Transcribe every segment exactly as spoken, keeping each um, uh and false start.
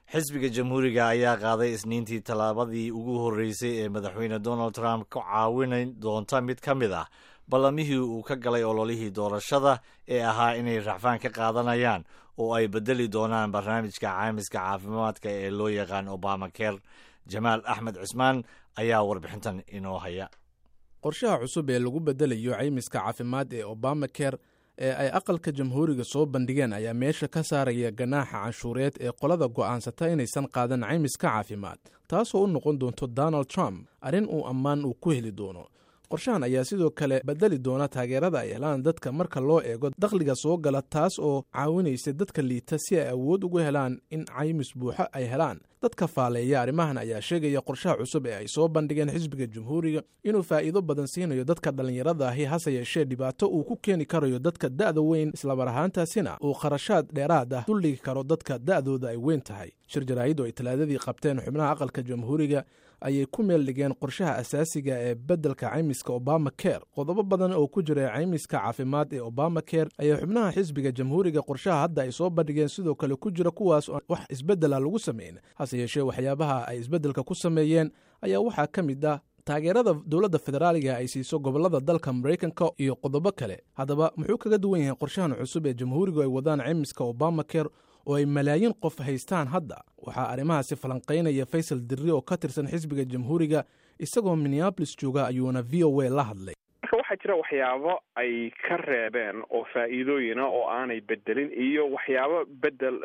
xisbiga jamhuuriga ayaa qaaday isniintii tallaabadii ugu horreysay ee madaxweyne donald trump ku caawin doonta mid ka mid ah ballamihii uu ka galay ololihii doorashada ee ahaa inay racfaan ka qaadanayaan oo ay bedeli doonaan barnaamijka caymiska caafimaadka ee loo yaqaan obamacare. jamaal axmed cismaan ayaa warbixintan inoo haya. qorshaha cusub ee lagu bedelayo caymiska caafimaad ee obamacare ee ay aqalka jamhuuriga soo bandhigeen ayaa meesha ka saaraya ganaaxa canshuureed ee qolada go'aansata inaysan qaadan caymiska caafimaad, taasoo u noqon doonto donald trump arrin uu ammaan uu ku heli doono. qorshahan ayaa sidoo kale bedeli doona taageerada ay helaan dadka marka loo eego dakhliga soo gala, taas oo caawinaysa dadka liita si ay awood ugu helaan in caymis buuxo ay helaan. dadka faaleeya arrimahan ayaa sheegaya qorshaha cusub ee ay soo bandhigeen xisbiga jamhuuriga inuu faa'iido badan siinayo dadka dhallinyarada ahi, hase yeeshee dhibaato uu ku keeni karayo dadka da'da weyn, islamar ahaantaasina uu kharashaad dheeraad ah duldhigi karo dadka da'dooda ay weyn tahay. shir jaraa'id oo ay talaadadii qabteen xubnaha aqalka jamhuuriga ayay ku meel dhigeen qorshaha asaasiga ee beddelka caymiska obamacare. qodobo badan oo ku jira caymiska caafimaad ee obamacare ayaa xubnaha xisbiga jamhuuriga qorshaha hadda ay soo bandhigeen sidoo kale ku jira kuwaas oo wax isbeddela lagu sameyn. hase yeeshee waxyaabaha ay isbeddelka ku sameeyeen ayaa waxaa ka mid ah taageerada dowladda federaaliga ay siiso gobollada dalka maraykanka iyo qodobo kale. haddaba muxuu kaga duwan yahay qorshahan cusub ee jamhuurigu ay wadaan caymiska obamacare oo ay malaayiin qof haystaan hadda? waxaa arrimahaasi falanqaynaya faysal dirri oo ka tirsan xisbiga jamhuuriga, isagoo minneabolis jooga ayuuna v o a la hadlay. marka waxaa jira waxyaabo ay ka reebeen oo faa'iidooyina oo aanay bedelin, iyo waxyaabo bedel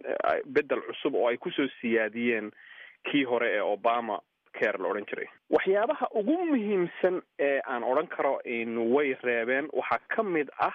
bedel cusub oo ay kusoo siyaadiyeen kii hore ee obama care la odhan jiray. waxyaabaha ugu muhiimsan ee aan odhan karo in way reebeen waxaa ka mid ah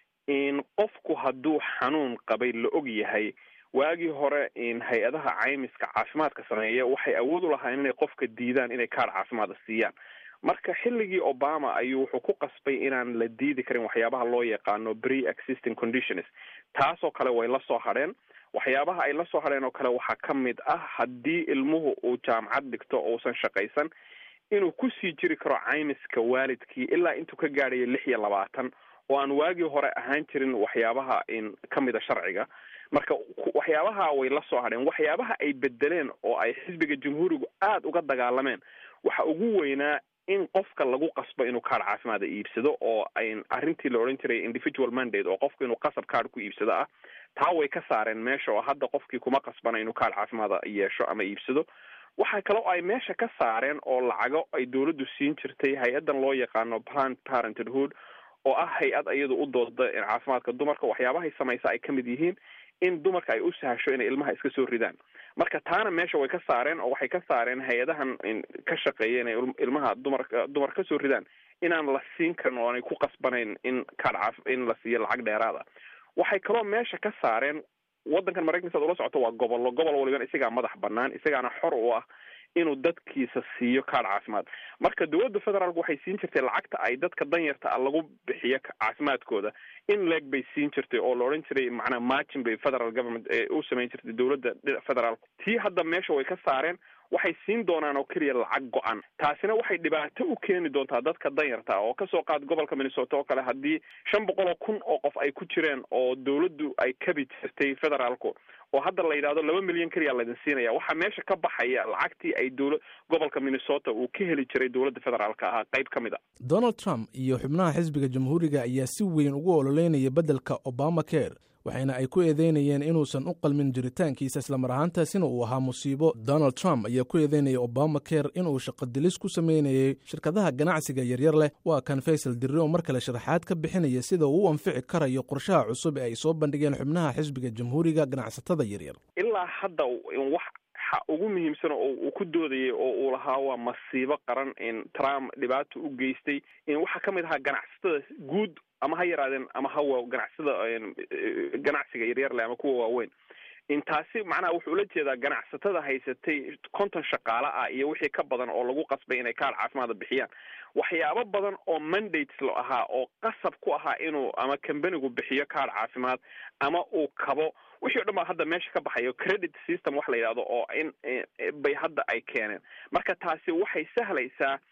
in qofku hadduu xanuun qabay la og yahay. waagii hore in hay-adaha caymiska caafimaadka sameeya waxay awood u lahaayeen inay qofka diidaan inay kaar caafimaada siiyaan. marka xilligii obama ayuu wuxuu ku qasbay inaan la diidi karin waxyaabaha loo yaqaano pre-existing conditions. taasoo kale way la soo hadheen. waxyaabaha ay la soo hadheen oo kale waxaa ka mid ah haddii ilmuhu uu jaamacad dhigto uusan shaqaysan inuu kusii jiri karo caymiska waalidkii ilaa intuu ka gaadhayo lix iyo labaatan oo aan waagii hore ahaan jirin waxyaabaha in ka mida sharciga. marka waxyaabaha way la soo hadheen. waxyaabaha ay bedeleen oo ay xisbiga jamhuurigu aada uga dagaalameen waxa ugu weynaa in qofka lagu qasbo inuu kaar caafimaada iibsado, oo ay arrintii la odhan jiray individual mandate oo qofku inuu qasab kaar ku iibsado ah. taa way ka saareen meesha oo hadda qofkii kuma qasbana inuu kaar caafimaada yeesho ama iibsado. waxaa kaloo ay meesha ka saareen oo lacago ay dawladdu siin jirtay hay-addan loo yaqaano Planned Parenthood oo ah hay-ad iyadu u dooda caafimaadka dumarka. waxyaabahay samaysa ay ka mid yihiin in dumarka ay u sahasho inay ilmaha iska soo ridaan. marka taana meesha way ka saareen oo waxay ka saareen hay-adahan ka shaqeeya inay ilmaha dumarka dumar ka soo ridaan inaan la siin karin oo aanay ku qasbanayn in kaar caaf in la siiyo lacag dheeraada. waxay kaloo meesha ka saareen waddankan maraykanka saad ula socoto waa gobollo gobol waliban isagaa madax banaan, isagaana xor u ah inuu dadkiisa siiyo kaar caafimaad. marka dowladda federaalku waxay siin jirtay lacagta ay dadka danyarta ah lagu bixiyo caafimaadkooda in leeg bay siin jirtay oo la odhan jiray macnaa margin bay federal government ee u samayn jirtay dowladda federaalku. tii hadda meesha way ka saareen. waxay siin doonaan oo keliya lacag go-an. taasina waxay dhibaato u keeni doontaa dadka danyarta ah oo kasoo qaad gobolka minnesota oo kale haddii shan boqol oo kun oo qof ay ku jireen oo dowladdu ay kabi jirtay federaalku oo hadda la yidhahdo laba milyan keliya laydin siinaya. waxaa meesha ka baxaya lacagtii ay dowla gobolka minnesota uu ka heli jiray dowladda federaalka ahaa qayb ka mid a. donald trump iyo xubnaha xisbiga jamhuuriga ayaa si weyn ugu ololeynaya beddelka obamacare, waxayna ay ku eedeynayeen inuusan u qalmin jiritaankiisa, islamar ahaantaasina uu ahaa musiibo. donald trump ayaa ku eedeynaya obamacare inuu shaqodilis ku sameynayay shirkadaha ganacsiga yaryar leh. waa kan faysal dirri oo mar kale sharaxaad ka bixinaya sida uu u anfici karayo qorshaha cusub ee ay soo bandhigeen xubnaha xisbiga jamhuuriga ganacsatada yaryar. ilaa hadda wax ugu muhiimsan oo uu ku doodayay oo uu lahaa waa masiibo qaran in Trump dhibaato u geystay in waxa ka mid ahaa ganacsatada guud ama ha yaraadeen ama ha ganacsada ganacsiga yaryar leh ama kuwa waaweyn. intaasi macnaha wuxuu ula jeedaa ganacsatada haysatay konton shaqaale ah iyo wixii ka badan oo lagu qasbay inay kaar caafimaad bixiyaan. waxyaabo badan oo mandates lo ahaa oo qasab ku ahaa inuu ama companygu bixiyo kaar caafimaad ama uu kabo wixii dhan baa hadda meesha ka baxayo. credit system wax la yidhahdo oo in bay hadda ay keeneen. marka taasi waxay sahlaysaa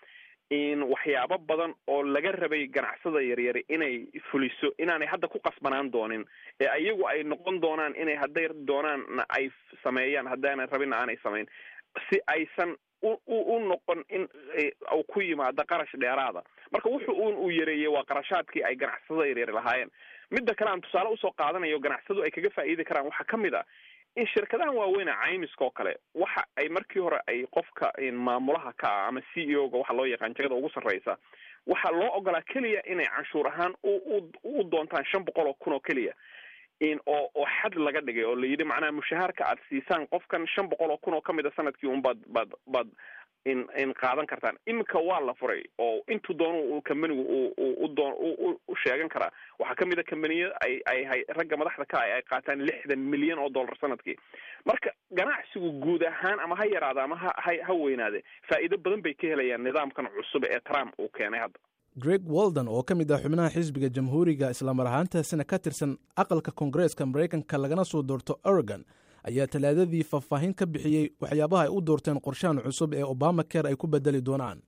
in waxyaabo badan oo laga rabay ganacsada yaryari inay fuliso inaanay hadda ku qasbanaan doonin ee iyagu ay noqon doonaan inay hadday doonaanna ay sameeyaan haddaanay rabinna aanay samayn si aysan u noqon in uu ku yimaado qarash dheeraada marka wuxuu uun uu yareeyey waa qarashaadkii ay ganacsada yaryari lahaayeen midda kale aan tusaale usoo qaadanayo ganacsadu ay kaga faa'iidi karaan waxaa ka mid ah in shirkadahan waaweyn caymiska oo kale waxa ay markii hore ay qofka maamulaha ka ah ama C E O ga waxa loo yaqaan jagada ugu sarreysa waxa loo ogolaa keliya inay canshuur ahaan u doontaan shan boqol oo kun oo keliya in oo oo xad laga dhigay oo la yidhi macnaha mushaharka aad siisaan qofkan shan boqol oo kun oo kamid a sanadkii un bad bad bad in in qaadan kartaan iminka waa la furay oo intuu doono uu kambanigu uu u doon u sheegan karaa waxaa ka mid a kambaniya ay ay ragga madaxda ka ay qaataan lixdan milyan oo dollar sanadkii marka ganacsigu guud ahaan ama ha yaraada ama ha ha weynaade faa'iido badan bay ka helayaan nidaamkan cusub ee Trump uu keenay hadda Greg Walden oo ka mid ah xubnaha xisbiga jamhuuriga isla mar ahaantaasina ka tirsan aqalka Koongareeska Mareykanka lagana soo doorto Oregon ayaa talaadadii faahfaahin ka bixiyey waxyaabaha ay u doorteen qorshahan cusub ee Obamacare ay ku bedeli doonaan.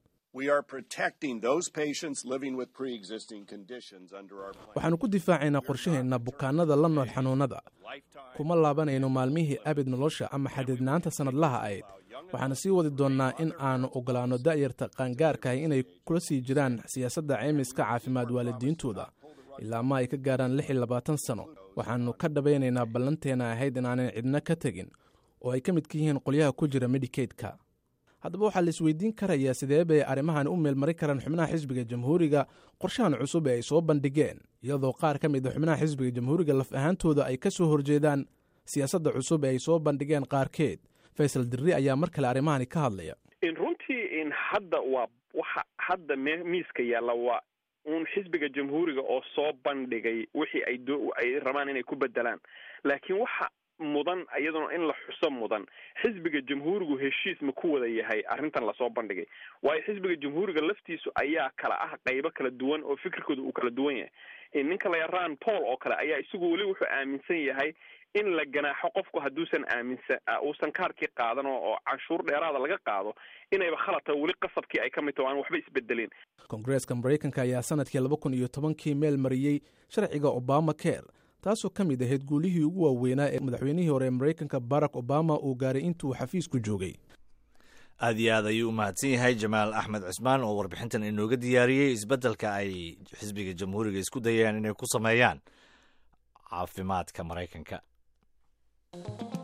waxaanu ku difaacaynaa qorshaheena bukaanada la nool xanuunada kuma laabanayno maalmihii abid nolosha ama xadidnaanta sanadlaha ahayd waxaana sii wadi doonnaa in aanu ogolaano da'yarta qaangaarkahay inay kula sii jiraan siyaasadda caymiska caafimaad waalidiintooda ilaa ma ay ka gaaraan lix iyo labaatan sano waxaanu ka dhabaynaynaa ballanteena ahayd inaanan cidna ka tegin oo ay ka midka yihiin qolyaha ku jira Medicaid-ka haddaba waxaa la isweydiin karayaa sidee bay arrimahan u meelmari karaan xubnaha xisbiga jamhuuriga qorshahan cusub ee ay soo bandhigeen iyadoo qaar ka mid a xubnaha xisbiga jamhuuriga laf ahaantooda ay ka soo horjeedaan siyaasadda cusub ee ay soo bandhigeen qaarkeed Faisal Dirri ayaa mar kale arrimahani ka hadlaya in runtii in hadda waa waxa hadda miiska yaalla waa un xisbiga jamhuuriga oo soo bandhigay wixii ay ay rabaan inay ku bedelaan laakiin waxa mudan iyaduna in la xuso mudan xisbiga jamhuurigu heshiis ma ku wada yahay arrintan la soo bandhigay waayo xisbiga jamhuuriga laftiisu ayaa kala ah qaybo kala duwan oo fikirkooda uu kala duwan yahay in ninka la yaraan Paul oo kale ayaa isagu weli wuxuu aaminsan yahay in la ganaaxo qofku hadduusan aaminsan uusan kaarkii qaadan oo canshuur dheeraada laga qaado inayba khalata weli qasabkii ay ka mid tahay aan waxba isbedelin Koongareeska Mareykanka ayaa sanadkii laba kun iyo tobankii meel mariyay sharciga Obamacare taasoo ka mid ahayd guulihii ugu waaweynaa ee madaxweynihii hore ee Mareykanka Barack Obama uu gaaray intuu xafiisku joogay aad iyo aad ayuu u mahadsan yahay Jamaal Axmed Cismaan oo warbixintan inooga diyaariyey isbeddelka ay xisbiga jamhuuriga isku dayayaan inay ku sameeyaan caafimaadka Mareykanka.